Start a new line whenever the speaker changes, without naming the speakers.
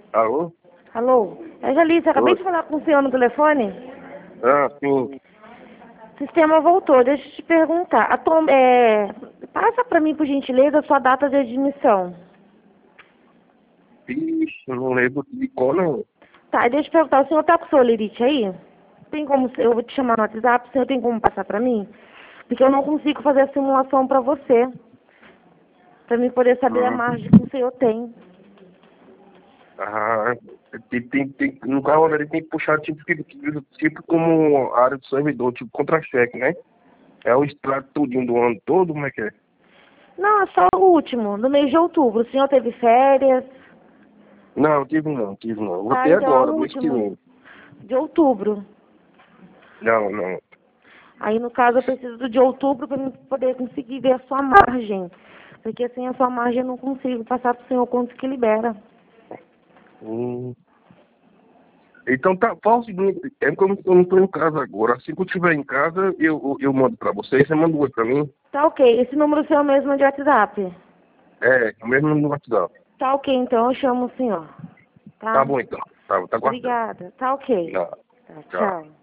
Alô?
Alô? É Jalice, acabei
Oi.
de falar com o senhor no telefone.
Ah, sim.
O sistema voltou, deixa eu te perguntar. Passa pra mim, por gentileza, a sua data de admissão.
Ixi, não lembro de qual, não.
Tá, deixa eu te perguntar, o senhor tá com o seu lerite aí? Tem como, eu vou te chamar no WhatsApp, o senhor tem como passar pra mim? Porque eu não consigo fazer a simulação pra você. Pra mim poder saber a
Hum.
margem que o senhor tem.
Ah, no carro ele tem que puxar tipo como área do servidor, tipo contra-cheque, né? É o extrato tudinho do ano todo, como é que é?
Não, é só o último, no mês de outubro. O senhor teve férias?
Não, tive não. Vou
Tá,
ter
então é
agora,
o
mês que
último,
vem.
de outubro.
Não.
Aí, no caso, eu preciso do de outubro para poder conseguir ver a sua margem. Porque sem a sua margem eu não consigo passar para o senhor quanto que libera.
Hum. Então tá, fala o seguinte, é que eu não tô em casa agora. Assim que eu estiver em casa, eu mando pra você manda um oi pra mim.
Tá ok. Esse número seu mesmo é de WhatsApp?
É, mesmo no WhatsApp.
Tá ok, então eu chamo o senhor.
Tá
Tá?
bom então. Tá guardando.
Obrigada. Tá ok.
Não.
Tá,
Tchau.
tchau.